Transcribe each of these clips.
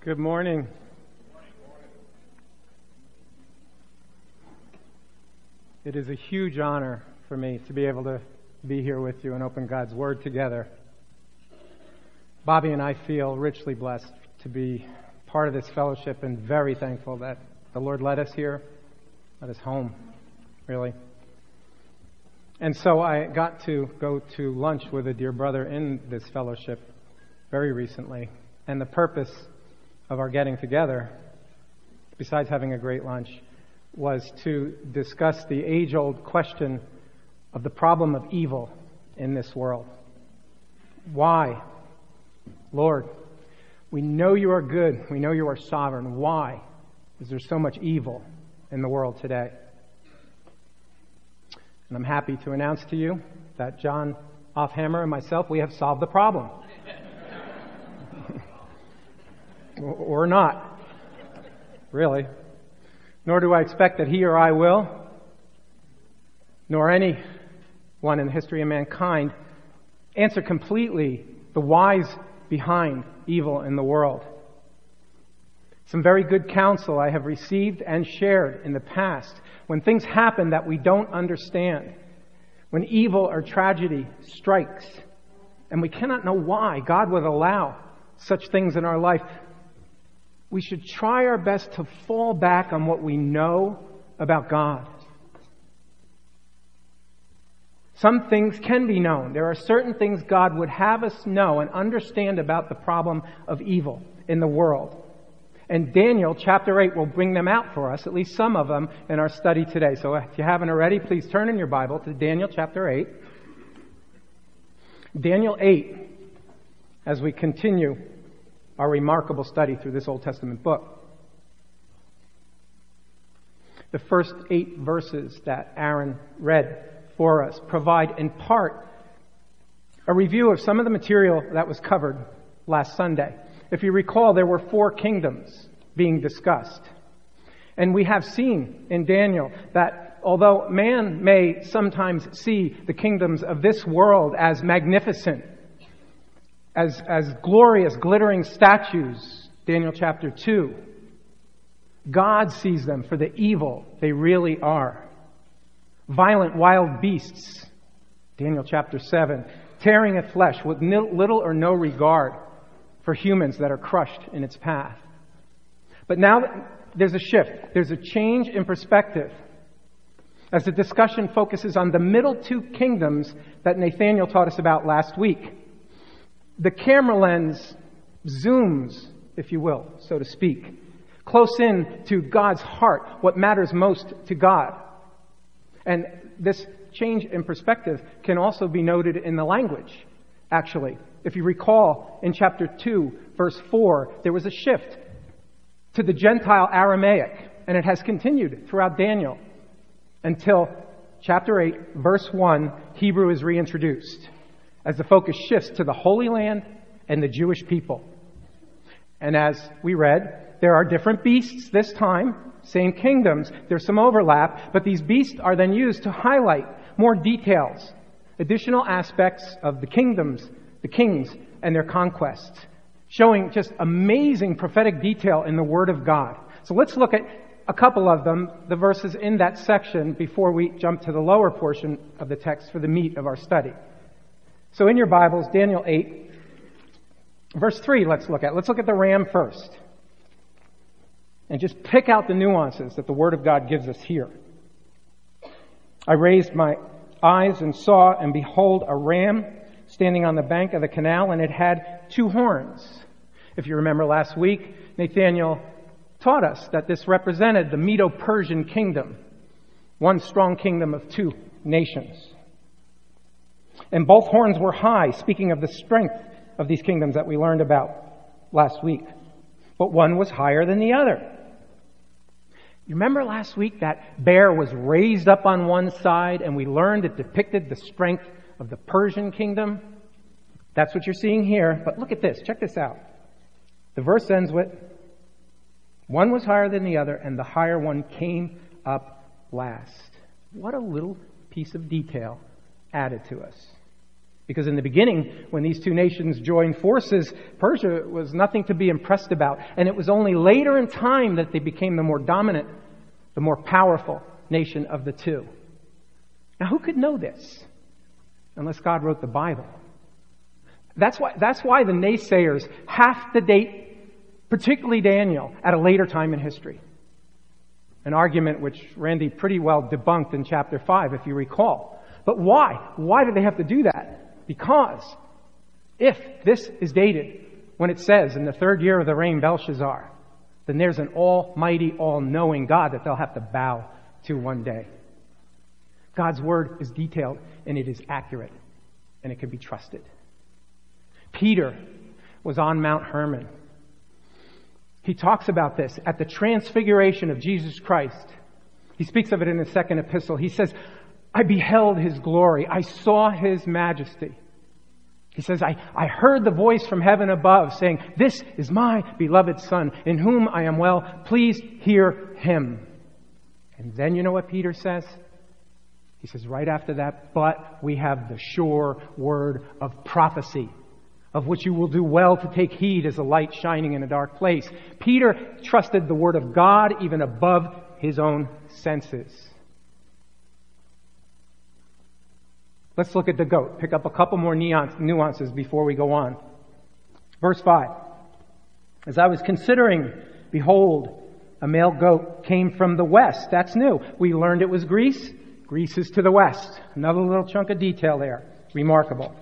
Good morning. It is a huge honor for me to be able to be here with you and open God's Word together. Bobby and I feel richly blessed to be part of this fellowship and very thankful that the Lord led us here, led us home, really. And so I got to go to lunch with a dear brother in this fellowship very recently. And the purpose of our getting together, besides having a great lunch, was to discuss the age-old question of the problem of evil in this world. Why? Lord, we know you are good. We know you are sovereign. Why is there so much evil in the world today? And I'm happy to announce to you that John Offhammer and myself, we have solved the problem. Or not, really. Nor do I expect that he or I will, nor anyone in the history of mankind, answer completely the whys behind evil in the world. Some very good counsel I have received and shared in the past. When things happen that we don't understand, when evil or tragedy strikes, and we cannot know why God would allow such things in our life, we should try our best to fall back on what we know about God. Some things can be known. There are certain things God would have us know and understand about the problem of evil in the world. And Daniel chapter 8 will bring them out for us, at least some of them, in our study today. So if you haven't already, please turn in your Bible to Daniel chapter 8. Daniel 8, as we continue our remarkable study through this Old Testament book. The first 8 verses that Aaron read for us provide in part a review of some of the material that was covered last Sunday. If you recall, there were 4 kingdoms being discussed. And we have seen in Daniel that although man may sometimes see the kingdoms of this world as magnificent, as glorious, glittering statues, Daniel chapter 2, God sees them for the evil they really are. Violent wild beasts, Daniel chapter 7, tearing at flesh with little or no regard for humans that are crushed in its path. But now there's a shift. There's a change in perspective as the discussion focuses on the middle 2 kingdoms that Nathaniel taught us about last week. The camera lens zooms, if you will, so to speak, close in to God's heart, what matters most to God. And this change in perspective can also be noted in the language, actually. If you recall, in chapter 2, verse 4, there was a shift to the Gentile Aramaic, and it has continued throughout Daniel until chapter 8, verse 1, Hebrew is reintroduced, as the focus shifts to the Holy Land and the Jewish people. And as we read, there are different beasts this time, same kingdoms, there's some overlap, but these beasts are then used to highlight more details, additional aspects of the kingdoms, the kings, and their conquests, showing just amazing prophetic detail in the Word of God. So let's look at a couple of them, the verses in that section, before we jump to the lower portion of the text for the meat of our study. So in your Bibles, Daniel 8, verse 3, let's look at. Let's look at the ram first. And just pick out the nuances that the Word of God gives us here. I raised my eyes and saw, and behold, a ram standing on the bank of the canal, and it had 2 horns. If you remember last week, Nathaniel taught us that this represented the Medo-Persian kingdom, one strong kingdom of 2 nations. And both horns were high, speaking of the strength of these kingdoms that we learned about last week. But one was higher than the other. You remember last week that bear was raised up on one side, and we learned it depicted the strength of the Persian kingdom? That's what you're seeing here. But look at this. Check this out. The verse ends with, one was higher than the other, and the higher one came up last. What a little piece of detail added to us. Because in the beginning, when these two nations joined forces, Persia was nothing to be impressed about. And it was only later in time that they became the more dominant, the more powerful nation of the two. Now, who could know this unless God wrote the Bible? That's why the naysayers have to date, particularly Daniel, at a later time in history. An argument which Randy pretty well debunked in chapter 5, if you recall. But why? Why do they have to do that? Because if this is dated when it says in the 3rd year of the reign Belshazzar, then there's an almighty, all-knowing God that they'll have to bow to one day. God's word is detailed and it is accurate and it can be trusted. Peter was on Mount Hermon. He talks about this at the transfiguration of Jesus Christ. He speaks of it in his 2nd epistle. He says, I beheld his glory. I saw his majesty. He says, I heard the voice from heaven above saying, this is my beloved Son, in whom I am well pleased. Hear him. And then you know what Peter says? He says right after that, but we have the sure word of prophecy, of which you will do well to take heed as a light shining in a dark place. Peter trusted the word of God even above his own senses. Let's look at the goat. Pick up a couple more nuances before we go on. Verse 5. As I was considering, behold, a male goat came from the west. That's new. We learned it was Greece. Greece is to the west. Another little chunk of detail there. Remarkable.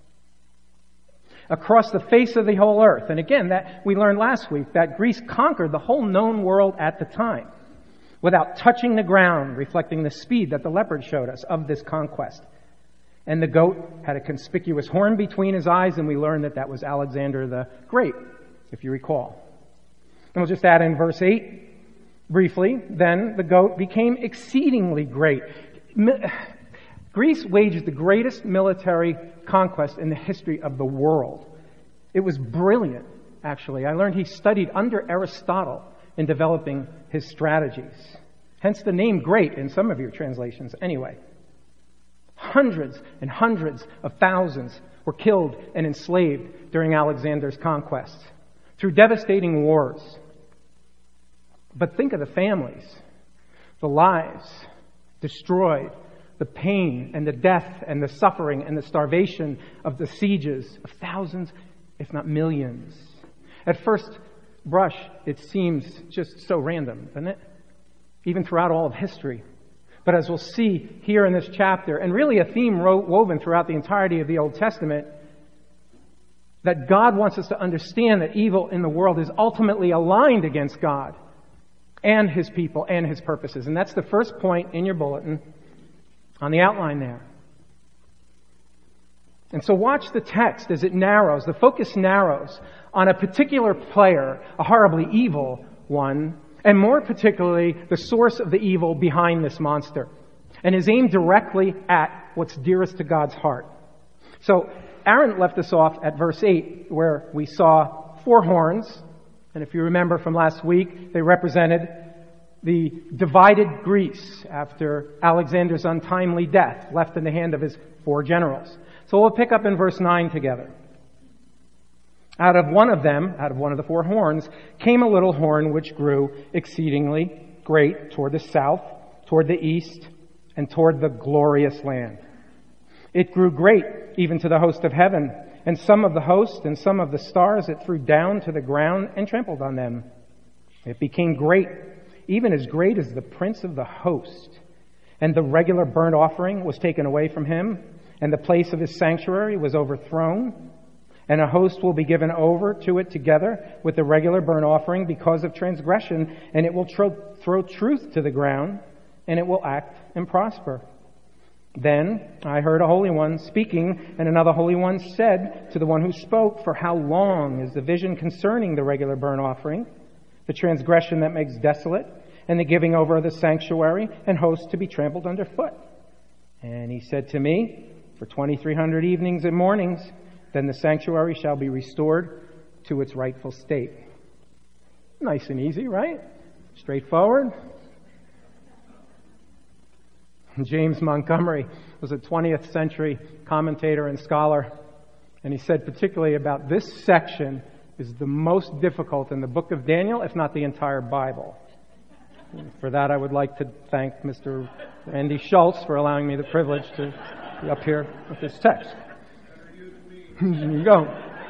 Across the face of the whole earth. And again, that we learned last week that Greece conquered the whole known world at the time without touching the ground, reflecting the speed that the leopard showed us of this conquest. And the goat had a conspicuous horn between his eyes, and we learned that was Alexander the Great, if you recall. And we'll just add in verse 8 briefly. Then the goat became exceedingly great. Greece waged the greatest military conquest in the history of the world. It was brilliant, actually. I learned he studied under Aristotle in developing his strategies. Hence the name great in some of your translations anyway. Hundreds and hundreds of thousands were killed and enslaved during Alexander's conquest through devastating wars. But think of the families, the lives destroyed, the pain and the death and the suffering and the starvation of the sieges of thousands, if not millions. At first brush, it seems just so random, doesn't it? Even throughout all of history. But as we'll see here in this chapter, and really a theme woven throughout the entirety of the Old Testament, that God wants us to understand that evil in the world is ultimately aligned against God and His people and His purposes. And that's the first point in your bulletin on the outline there. And so watch the text as it narrows, the focus narrows on a particular player, a horribly evil one, and more particularly, the source of the evil behind this monster, and is aimed directly at what's dearest to God's heart. So, Aaron left us off at verse 8, where we saw 4 horns, and if you remember from last week, they represented the divided Greece after Alexander's untimely death, left in the hand of his 4 generals. So we'll pick up in verse 9 together. Out of one of the 4 horns, came a little horn which grew exceedingly great toward the south, toward the east, and toward the glorious land. It grew great even to the host of heaven, and some of the host and some of the stars it threw down to the ground and trampled on them. It became great, even as great as the prince of the host. And the regular burnt offering was taken away from him, and the place of his sanctuary was overthrown. And a host will be given over to it together with the regular burnt offering because of transgression, and it will throw truth to the ground, and it will act and prosper. Then I heard a holy one speaking, and another holy one said to the one who spoke, "For how long is the vision concerning the regular burnt offering, the transgression that makes desolate, and the giving over of the sanctuary and host to be trampled underfoot?" And he said to me, "For 2,300 evenings and mornings, then the sanctuary shall be restored to its rightful state." Nice and easy, right? Straightforward. James Montgomery was a 20th century commentator and scholar, and he said particularly about this section is the most difficult in the book of Daniel, if not the entire Bible. For that, I would like to thank Mr. Randy Schultz for allowing me the privilege to be up here with this text. There you go.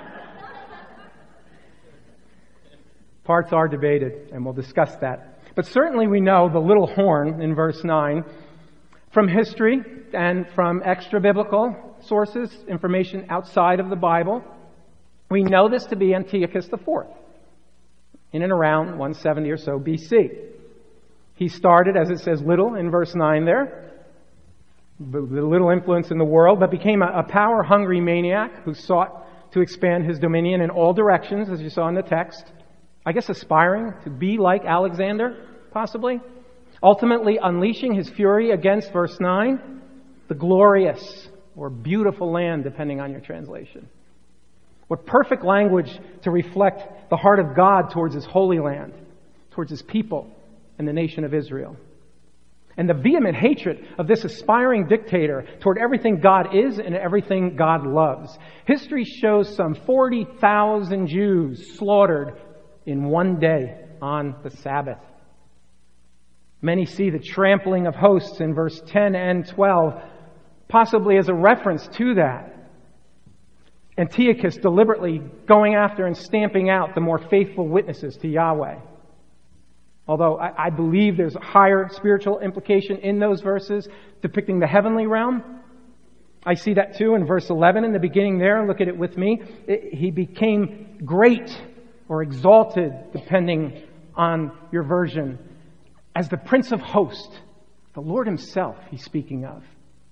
Parts are debated, and we'll discuss that. But certainly we know the little horn in verse 9 from history and from extra-biblical sources, information outside of the Bible. We know this to be Antiochus IV, in and around 170 or so BC. He started, as it says, little in verse 9 there, with little influence in the world, but became a power-hungry maniac who sought to expand his dominion in all directions, as you saw in the text. I guess aspiring to be like Alexander, possibly. Ultimately unleashing his fury against, verse 9, the glorious or beautiful land, depending on your translation. What perfect language to reflect the heart of God towards His holy land, towards His people and the nation of Israel. And the vehement hatred of this aspiring dictator toward everything God is and everything God loves. History shows some 40,000 Jews slaughtered in one day on the Sabbath. Many see the trampling of hosts in verse 10 and 12 possibly as a reference to that. Antiochus deliberately going after and stamping out the more faithful witnesses to Yahweh. Although I believe there's a higher spiritual implication in those verses depicting the heavenly realm. I see that too in verse 11 in the beginning there. Look at it with me. He became great or exalted, depending on your version, as the Prince of Hosts, the Lord Himself He's speaking of.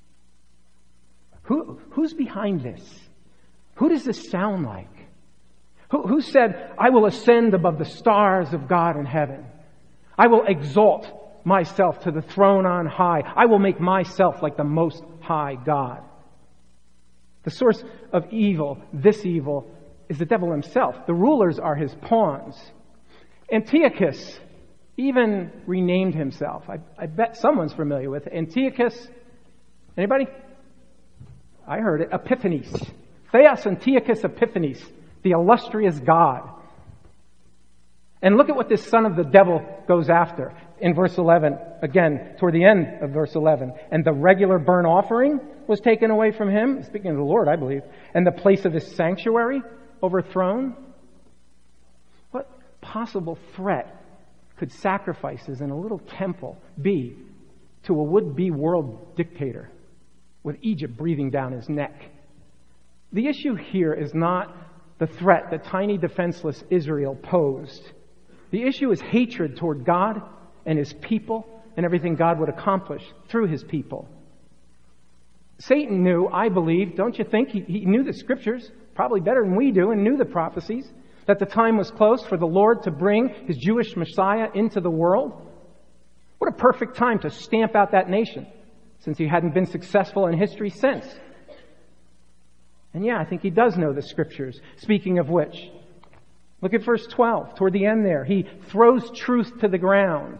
Who's behind this? Who does this sound like? Who said, I will ascend above the stars of God in heaven. I will exalt myself to the throne on high. I will make myself like the Most High God. The source of evil, this evil, is the devil himself. The rulers are his pawns. Antiochus even renamed himself. I bet someone's familiar with it. Antiochus, anybody? I heard it. Epiphanes. Theos Antiochus Epiphanes, the illustrious God. And look at what this son of the devil goes after in verse 11. Again, toward the end of verse 11. And the regular burnt offering was taken away from him. Speaking of the Lord, I believe. And the place of his sanctuary overthrown. What possible threat could sacrifices in a little temple be to a would-be world dictator with Egypt breathing down his neck? The issue here is not the threat that tiny defenseless Israel posed. The issue is hatred toward God and His people and everything God would accomplish through His people. Satan knew, I believe, don't you think? He knew the Scriptures probably better than we do and knew the prophecies, that the time was close for the Lord to bring His Jewish Messiah into the world. What a perfect time to stamp out that nation, since He hadn't been successful in history since. And yeah, I think he does know the Scriptures. Speaking of which, look at verse 12. Toward the end there, he throws truth to the ground.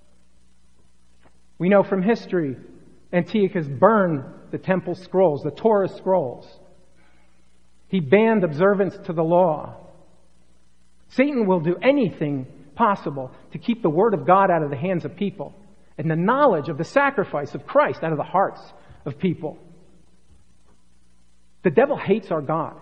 We know from history, Antiochus burned the temple scrolls, the Torah scrolls. He banned observance to the law. Satan will do anything possible to keep the Word of God out of the hands of people and the knowledge of the sacrifice of Christ out of the hearts of people. The devil hates our God.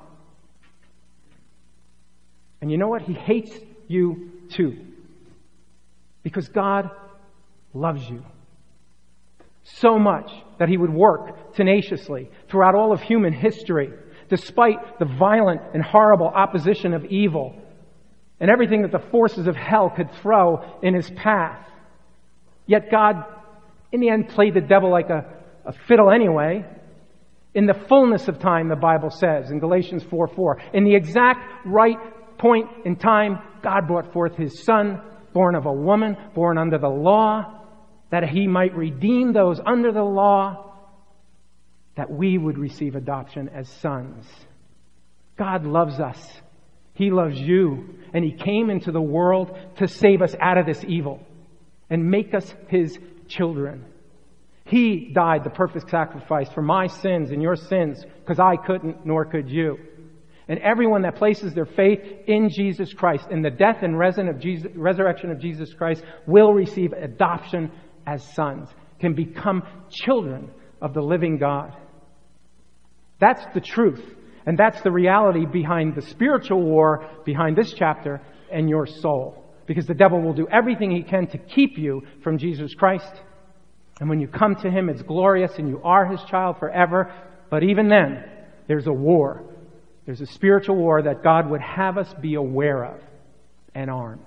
And you know what? He hates you too. Because God loves you so much that He would work tenaciously throughout all of human history, despite the violent and horrible opposition of evil and everything that the forces of hell could throw in His path. Yet God, in the end, played the devil like a fiddle anyway. In the fullness of time, the Bible says in Galatians 4:4, in the exact right point in time, God brought forth His Son, born of a woman, born under the law, that He might redeem those under the law, that we would receive adoption as sons. God loves us. He loves you. And He came into the world to save us out of this evil and make us His children. He died the perfect sacrifice for my sins and your sins, because I couldn't, nor could you. And everyone that places their faith in Jesus Christ, in the death and resurrection of Jesus Christ, will receive adoption as sons, can become children of the living God. That's the truth. And that's the reality behind the spiritual war behind this chapter and your soul. Because the devil will do everything he can to keep you from Jesus Christ. And when you come to Him, it's glorious and you are His child forever. But even then, there's a war. There's a spiritual war that God would have us be aware of and armed.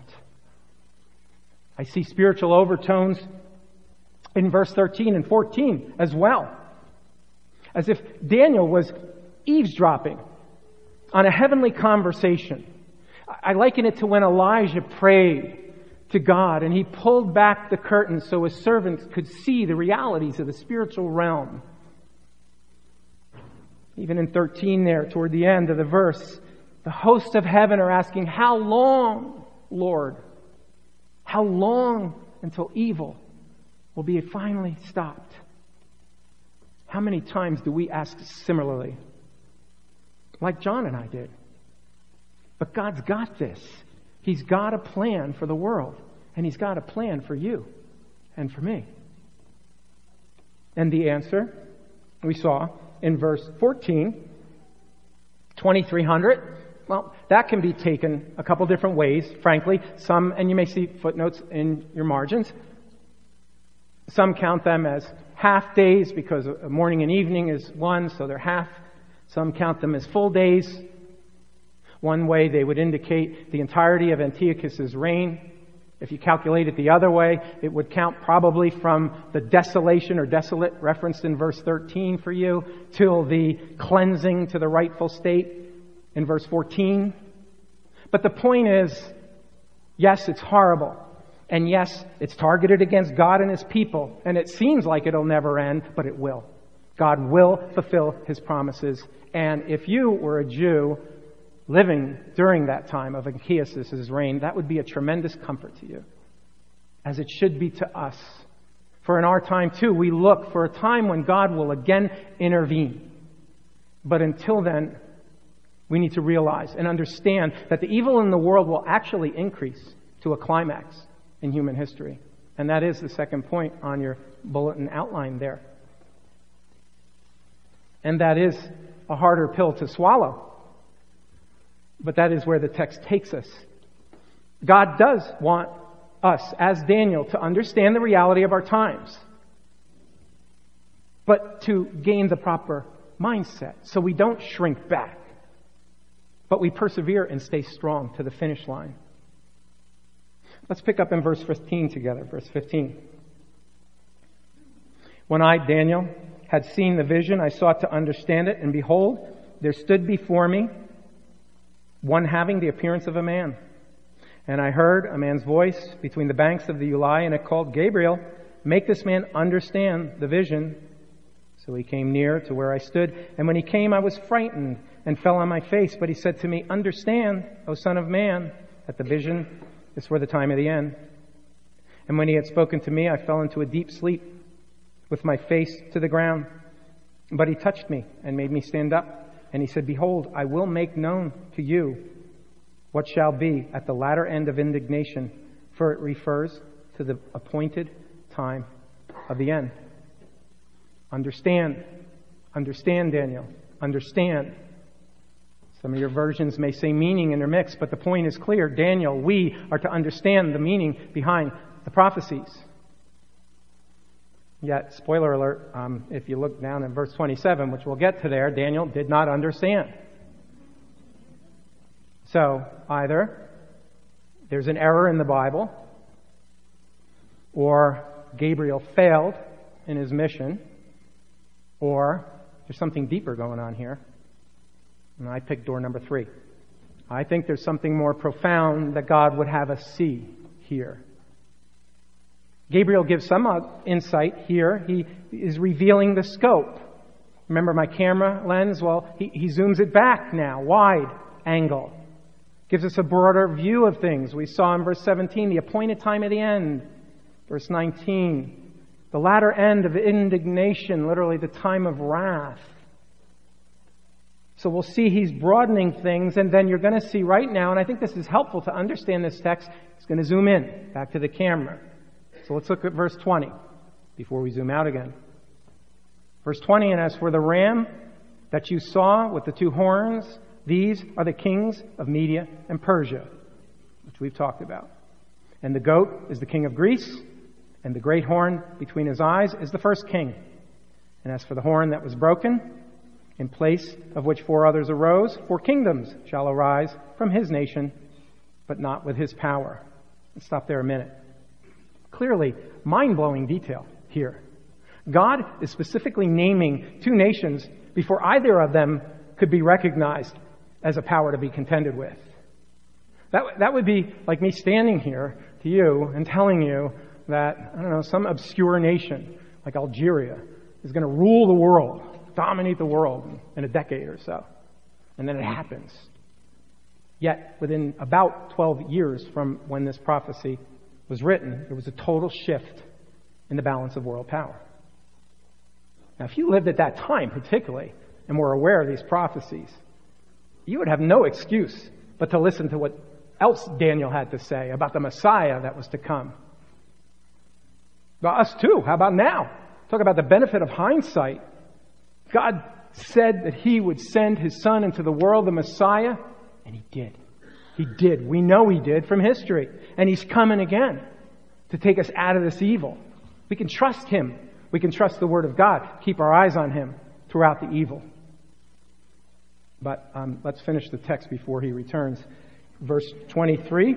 I see spiritual overtones in verse 13 and 14 as well. As if Daniel was eavesdropping on a heavenly conversation. I liken it to when Elijah prayed to God and he pulled back the curtain so his servants could see the realities of the spiritual realm. Even in 13 there, toward the end of the verse, the hosts of heaven are asking, "How long, Lord? How long until evil will be finally stopped?" How many times do we ask similarly? Like John and I did. But God's got this. He's got a plan for the world. And He's got a plan for you and for me. And the answer we saw in verse 14, 2300. Well, that can be taken a couple different ways, frankly. Some, and you may see footnotes in your margins. Some count them as half days because morning and evening is one, so they're half. Some count them as full days. One way they would indicate the entirety of Antiochus' reign. If you calculate it the other way, it would count probably from the desolation or desolate referenced in verse 13 for you till the cleansing to the rightful state in verse 14. But the point is, yes, it's horrible. And yes, it's targeted against God and His people. And it seems like it'll never end, but it will. God will fulfill His promises. And if you were a Jew living during that time of Antiochus' reign, that would be a tremendous comfort to you, as it should be to us. For in our time too, we look for a time when God will again intervene. But until then, we need to realize and understand that the evil in the world will actually increase to a climax in human history. And that is the second point on your bulletin outline there. And that is a harder pill to swallow. But that is where the text takes us. God does want us, as Daniel, to understand the reality of our times, but to gain the proper mindset so we don't shrink back, but we persevere and stay strong to the finish line. Let's pick up in verse 15 together. Verse 15. When I, Daniel, had seen the vision, I sought to understand it, and behold, there stood before me one having the appearance of a man. And I heard a man's voice between the banks of the Ulai, and it called, "Gabriel, make this man understand the vision." So he came near to where I stood, and when he came, I was frightened and fell on my face. But he said to me, "Understand, O Son of Man, that the vision is for the time of the end." And when he had spoken to me, I fell into a deep sleep with my face to the ground. But he touched me and made me stand up. And he said, "Behold, I will make known to you what shall be at the latter end of indignation, for it refers to the appointed time of the end." Understand. Understand, Daniel. Understand. Some of your versions may say meaning intermixed, but the point is clear. Daniel, we are to understand the meaning behind the prophecies. Yet, spoiler alert, if you look down in verse 27, which we'll get to there, Daniel did not understand. So, either there's an error in the Bible, or Gabriel failed in his mission, or there's something deeper going on here. And I picked door number 3. I think there's something more profound that God would have us see here. Gabriel gives some insight here. He is revealing the scope. Remember my camera lens? Well, he zooms it back now, wide angle. Gives us a broader view of things. We saw in verse 17, the appointed time of the end. Verse 19, The latter end of indignation, literally the time of wrath. So we'll see he's broadening things, and then you're going to see right now, and I think this is helpful to understand this text. He's going to zoom in, back to the camera. So let's look at verse 20 before we zoom out again. Verse 20, and as for the ram that you saw with the two horns, these are the kings of Media and Persia, which we've talked about. And the goat is the king of Greece, and the great horn between his eyes is the first king. And as for the horn that was broken, in place of which 4 others arose, 4 kingdoms shall arise from his nation, but not with his power. Let's stop there a minute. Clearly, mind-blowing detail here. God is specifically naming 2 nations before either of them could be recognized as a power to be contended with. That would be like me standing here to you and telling you that, I don't know, some obscure nation like Algeria is going to rule the world, dominate the world in a decade or so. And then it happens. Yet, within about 12 years from when this prophecy was written, there was a total shift in the balance of world power. Now, if you lived at that time particularly and were aware of these prophecies, you would have no excuse but to listen to what else Daniel had to say about the Messiah that was to come. About us too. How about now? Talk about the benefit of hindsight. God said that He would send His Son into the world, the Messiah, and He did. He did. We know He did from history. And He's coming again to take us out of this evil. We can trust Him. We can trust the Word of God. Keep our eyes on Him throughout the evil. But let's finish the text before He returns. Verse 23.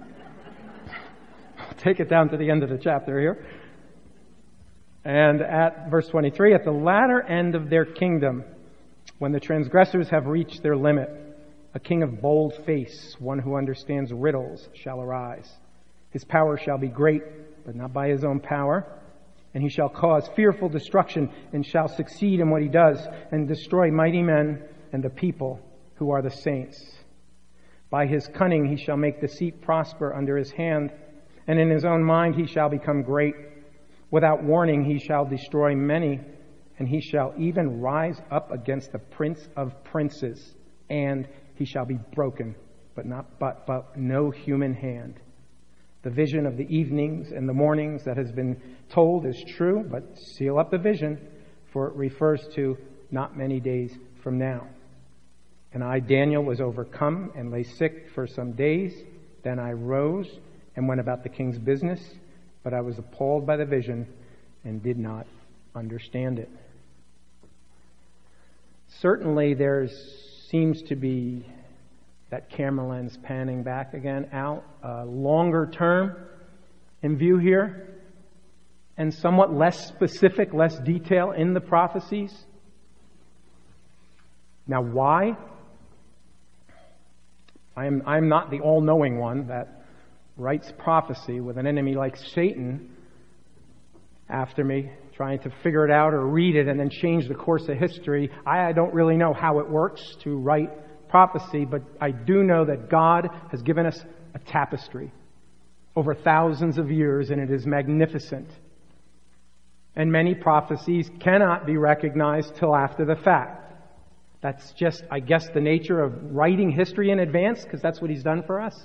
I'll take it down to the end of the chapter here. And at verse 23, at the latter end of their kingdom, when the transgressors have reached their limit, a king of bold face, one who understands riddles, shall arise. His power shall be great, but not by his own power. And he shall cause fearful destruction, and shall succeed in what he does, and destroy mighty men and the people who are the saints. By his cunning he shall make deceit prosper under his hand, and in his own mind he shall become great. Without warning he shall destroy many, and he shall even rise up against the prince of princes, and he shall be broken, but no human hand. The vision of the evenings and the mornings that has been told is true, but seal up the vision, for it refers to not many days from now. And I, Daniel, was overcome and lay sick for some days. Then I rose and went about the king's business, but I was appalled by the vision and did not understand it. Certainly there seems to be that camera lens panning back again out, longer term in view here, and somewhat less specific, less detail in the prophecies. Now why? I'm not the all-knowing one that writes prophecy with an enemy like Satan after me, trying to figure it out or read it and then change the course of history. I don't really know how it works to write prophecy, but I do know that God has given us a tapestry over thousands of years, and it is magnificent. And many prophecies cannot be recognized till after the fact. That's just, I guess, the nature of writing history in advance, because that's what He's done for us.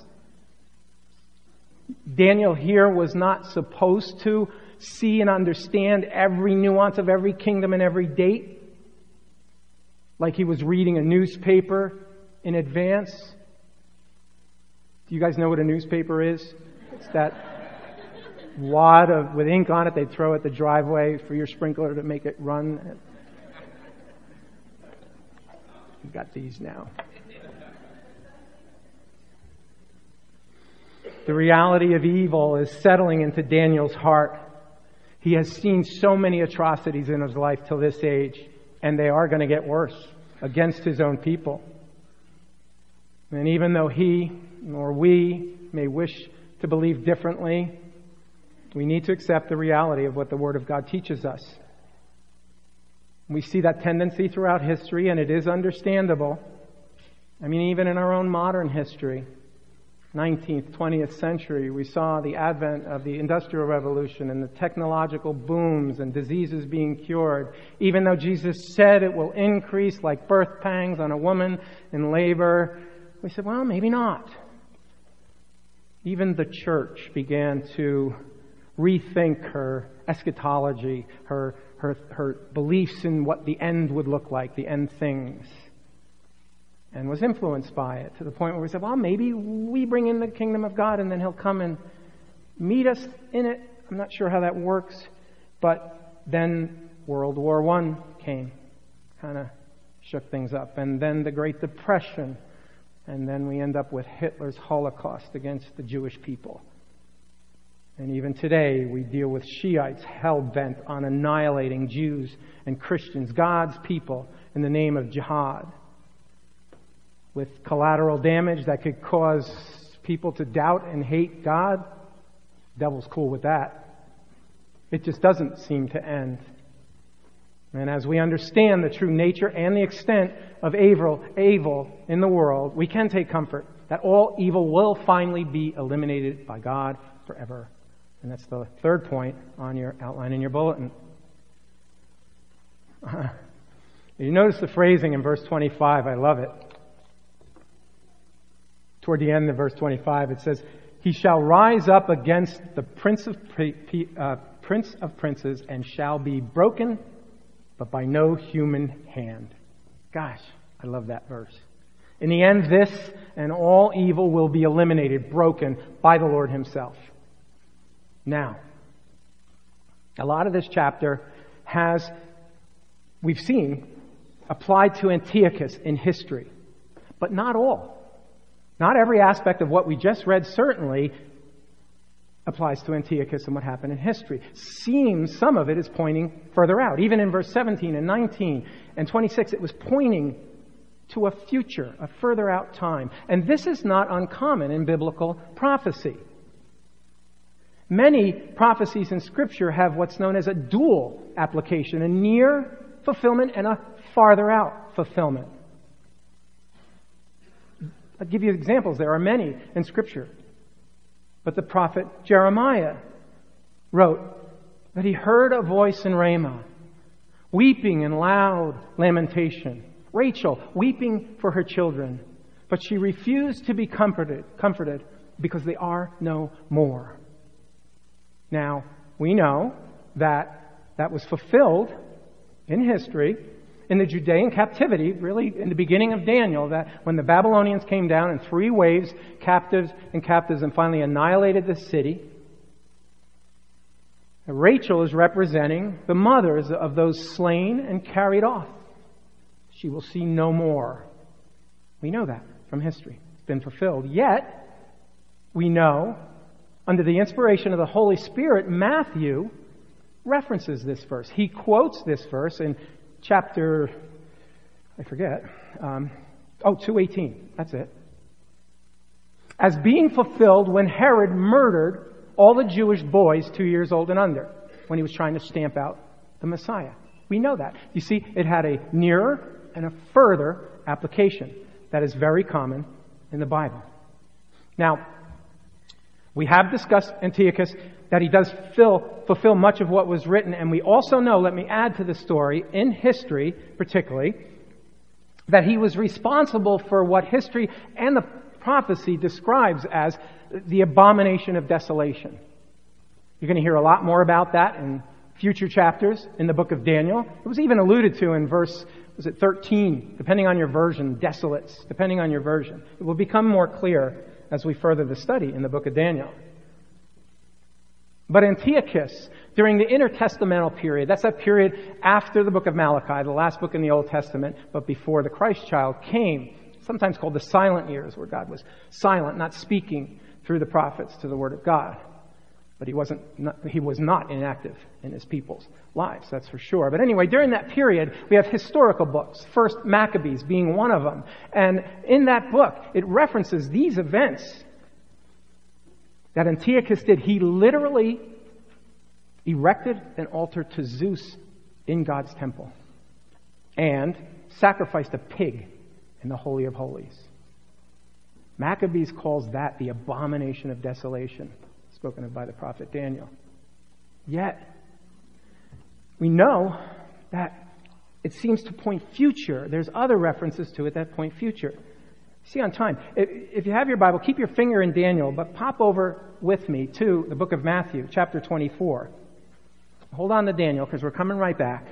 Daniel here was not supposed to see and understand every nuance of every kingdom and every date, like he was reading a newspaper in advance. Do you guys know what a newspaper is? It's that wad with ink on it they throw at the driveway for your sprinkler to make it run. We've got these now. The reality of evil is settling into Daniel's heart. He has seen so many atrocities in his life till this age, and they are going to get worse against his own people. And even though he or we may wish to believe differently, we need to accept the reality of what the Word of God teaches us. We see that tendency throughout history, and it is understandable. I mean, even in our own modern history, 19th, 20th century, we saw the advent of the Industrial Revolution and the technological booms and diseases being cured. Even though Jesus said it will increase like birth pangs on a woman in labor, we said, well, maybe not. Even the church began to rethink her eschatology, her beliefs in what the end would look like, the end things, and was influenced by it to the point where we said, well, maybe we bring in the kingdom of God and then He'll come and meet us in it. I'm not sure how that works. But then World War I came, kind of shook things up. And then the Great Depression. And then we end up with Hitler's Holocaust against the Jewish people. And even today we deal with Shiites hell-bent on annihilating Jews and Christians, God's people, in the name of jihad, with collateral damage that could cause people to doubt and hate God. The devil's cool with that. It just doesn't seem to end. And as we understand the true nature and the extent of evil in the world, we can take comfort that all evil will finally be eliminated by God forever. And that's the third point on your outline in your bulletin. You notice the phrasing in verse 25. I love it. Toward the end of verse 25, it says, He shall rise up against the Prince of Princes and shall be broken, but by no human hand. Gosh, I love that verse. In the end, this and all evil will be eliminated, broken by the Lord Himself. Now, a lot of this chapter has, we've seen, applied to Antiochus in history, but not all. Not every aspect of what we just read certainly applies to Antiochus and what happened in history. Seems some of it is pointing further out. Even in verse 17 and 19 and 26, it was pointing to a future, a further out time. And this is not uncommon in biblical prophecy. Many prophecies in Scripture have what's known as a dual application, a near fulfillment and a farther out fulfillment. I'll give you examples. There are many in Scripture. But the prophet Jeremiah wrote that he heard a voice in Ramah, weeping in loud lamentation. Rachel weeping for her children, but she refused to be comforted because they are no more. Now, we know that was fulfilled in history in the Judean captivity, really in the beginning of Daniel, that when the Babylonians came down in 3 waves, captives, and finally annihilated the city, Rachel is representing the mothers of those slain and carried off. She will see no more. We know that from history. It's been fulfilled. Yet, we know, under the inspiration of the Holy Spirit, Matthew references this verse. He quotes this verse in chapter, 2:18. That's it. As being fulfilled when Herod murdered all the Jewish boys 2 years old and under, when he was trying to stamp out the Messiah. We know that. You see, it had a nearer and a further application that is very common in the Bible. Now, we have discussed Antiochus, that he does fulfill much of what was written, and we also know, let me add to the story, in history particularly, that he was responsible for what history and the prophecy describes as the abomination of desolation. You're going to hear a lot more about that in future chapters in the book of Daniel. It was even alluded to in verse, 13, depending on your version, desolates, depending on your version. It will become more clear as we further the study in the book of Daniel. But Antiochus, during the intertestamental period, that's that period after the book of Malachi, the last book in the Old Testament, but before the Christ child came, sometimes called the silent years, where God was silent, not speaking through the prophets to the Word of God. But he was not inactive in his people's lives, that's for sure. But anyway, during that period, we have historical books, First Maccabees being one of them. And in that book, it references these events that Antiochus did. He literally erected an altar to Zeus in God's temple and sacrificed a pig in the Holy of Holies. Maccabees calls that the abomination of desolation, spoken of by the prophet Daniel. Yet, we know that it seems to point future. There's other references to it that point future. See on time. If you have your Bible, keep your finger in Daniel, but pop over with me to the book of Matthew, chapter 24. Hold on to Daniel, because we're coming right back.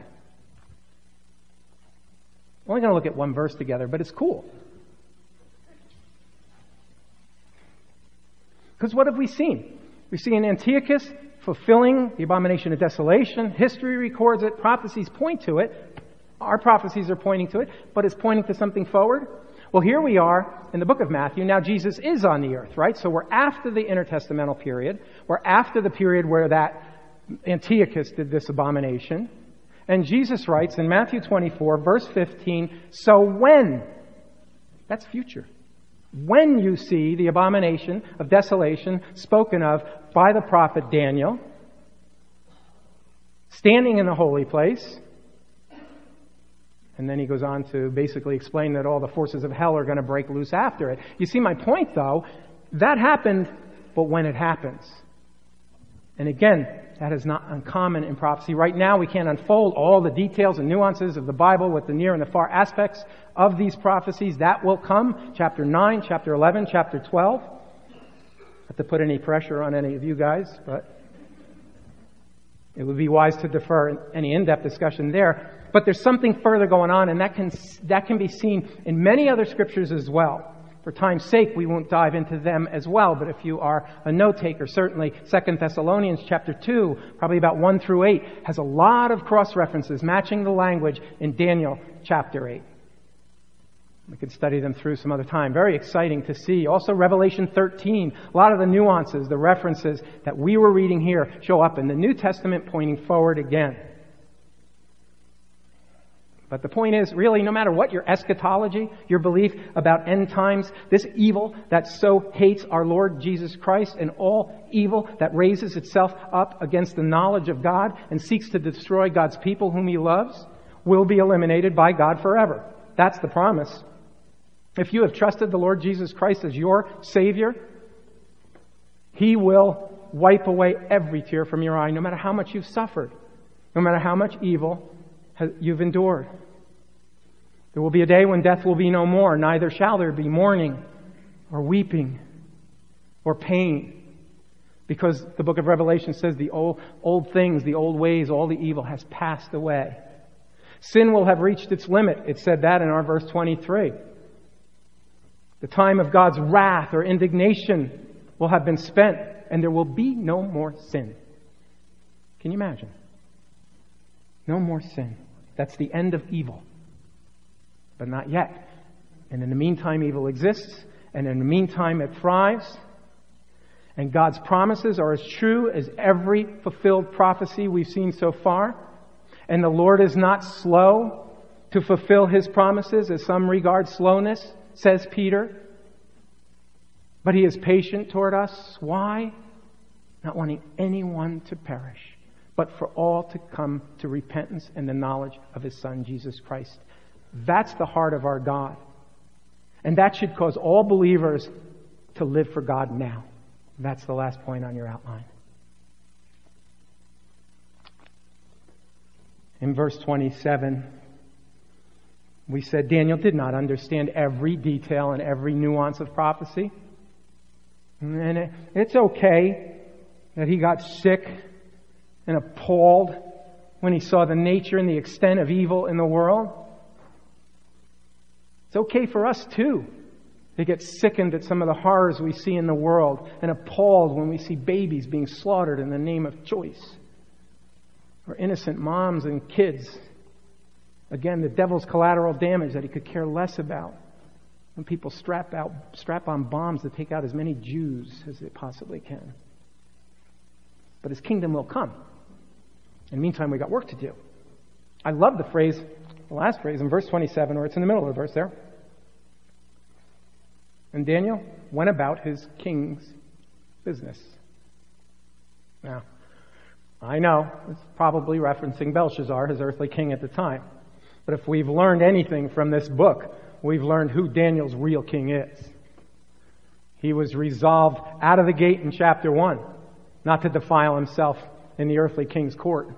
We're only going to look at one verse together, but it's cool. Because what have we seen? We've seen Antiochus fulfilling the abomination of desolation. History records it. Prophecies point to it. Our prophecies are pointing to it, but it's pointing to something forward. Well, here we are in the book of Matthew. Now Jesus is on the earth, right? So we're after the intertestamental period. We're after the period where that Antiochus did this abomination. And Jesus writes in Matthew 24, verse 15, so when, that's future, when you see the abomination of desolation spoken of by the prophet Daniel, standing in the holy place, and then he goes on to basically explain that all the forces of hell are going to break loose after it. You see my point, though? That happened, but when it happens. And again, that is not uncommon in prophecy. Right now, we can't unfold all the details and nuances of the Bible with the near and the far aspects of these prophecies. That will come. Chapter 9, chapter 11, chapter 12. Not to put any pressure on any of you guys, but it would be wise to defer any in-depth discussion there. But there's something further going on, and that can be seen in many other scriptures as well. For time's sake, we won't dive into them as well, but if you are a note-taker, certainly 2 Thessalonians chapter 2, probably about 1 through 8, has a lot of cross-references matching the language in Daniel chapter 8. We could study them through some other time. Very exciting to see. Also Revelation 13, a lot of the nuances, the references that we were reading here show up in the New Testament pointing forward again. But the point is, really, no matter what your eschatology, your belief about end times, this evil that so hates our Lord Jesus Christ and all evil that raises itself up against the knowledge of God and seeks to destroy God's people whom He loves, will be eliminated by God forever. That's the promise. If you have trusted the Lord Jesus Christ as your Savior, He will wipe away every tear from your eye, no matter how much you've suffered, no matter how much evil you've endured. There will be a day when death will be no more, neither shall there be mourning or weeping or pain, because the book of Revelation says the old things, the old ways, all the evil has passed away. Sin will have reached its limit. It said that in our verse 23. The time of God's wrath or indignation will have been spent, and there will be no more sin. Can you imagine? No more sin. That's the end of evil. But not yet. And in the meantime, evil exists. And in the meantime, it thrives. And God's promises are as true as every fulfilled prophecy we've seen so far. And the Lord is not slow to fulfill His promises, as some regard slowness, says Peter. But He is patient toward us. Why? Not wanting anyone to perish, but for all to come to repentance and the knowledge of His Son, Jesus Christ. That's the heart of our God. And that should cause all believers to live for God now. That's the last point on your outline. In verse 27, we said Daniel did not understand every detail and every nuance of prophecy. And it's okay that he got sick and appalled when he saw the nature and the extent of evil in the world. It's okay for us too to get sickened at some of the horrors we see in the world and appalled when we see babies being slaughtered in the name of choice, or innocent moms and kids. Again, the devil's collateral damage that he could care less about when people strap on bombs to take out as many Jews as they possibly can. But His kingdom will come. In the meantime, we got work to do. I love the last phrase in verse 27, or it's in the middle of the verse there. And Daniel went about his king's business. Now, I know it's probably referencing Belshazzar, his earthly king at the time. But if we've learned anything from this book, we've learned who Daniel's real king is. He was resolved out of the gate in chapter 1 not to defile himself in the earthly king's court.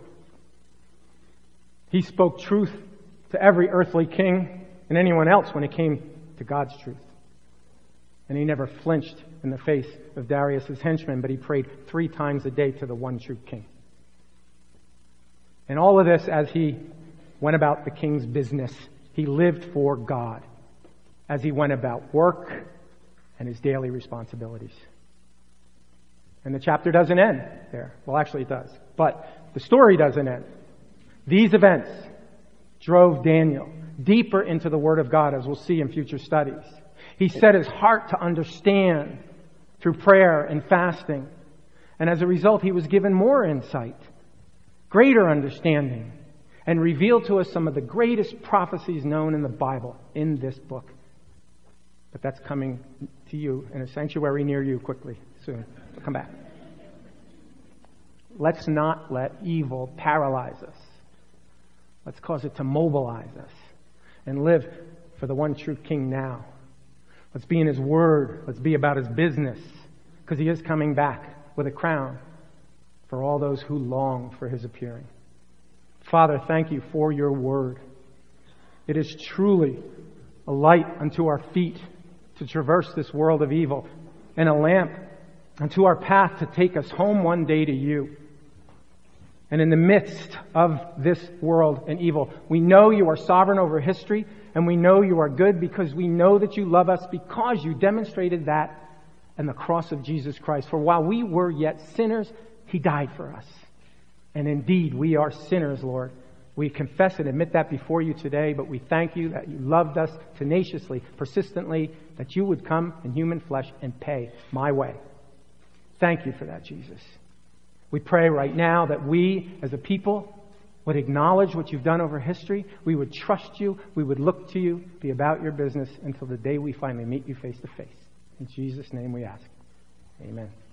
He spoke truth to every earthly king and anyone else when it came to God's truth. And he never flinched in the face of Darius' henchmen, but he prayed 3 times a day to the one true king. And all of this as he went about the king's business. He lived for God as he went about work and his daily responsibilities. And the chapter doesn't end there. Well, actually it does. But the story doesn't end. These events drove Daniel deeper into the Word of God, as we'll see in future studies. He set his heart to understand through prayer and fasting. And as a result, he was given more insight, greater understanding, and revealed to us some of the greatest prophecies known in the Bible in this book. But that's coming to you in a sanctuary near you quickly, soon. We'll come back. Let's not let evil paralyze us. Let's cause it to mobilize us and live for the one true King now. Let's be in His Word. Let's be about His business, because He is coming back with a crown for all those who long for His appearing. Father, thank you for your Word. It is truly a light unto our feet to traverse this world of evil, and a lamp unto our path to take us home one day to you. And in the midst of this world and evil, we know you are sovereign over history, and we know you are good because we know that you love us, because you demonstrated that in the cross of Jesus Christ. For while we were yet sinners, He died for us. And indeed, we are sinners, Lord. We confess and admit that before you today, but we thank you that you loved us tenaciously, persistently, that you would come in human flesh and pay my way. Thank you for that, Jesus. We pray right now that we, as a people, would acknowledge what you've done over history. We would trust you. We would look to you, be about your business until the day we finally meet you face to face. In Jesus' name we ask. Amen.